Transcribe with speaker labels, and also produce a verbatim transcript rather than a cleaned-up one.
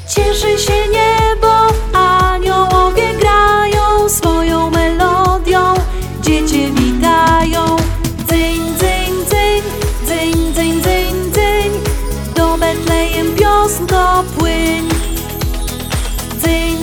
Speaker 1: Cieszy się niebo, aniołowie grają swoją melodią, dzieci witają. Dzyń, dzyń, dzyń, dzyń, dzyń, dzyń, dzyń, do Betlejem wiosnko płyń. Dzyń,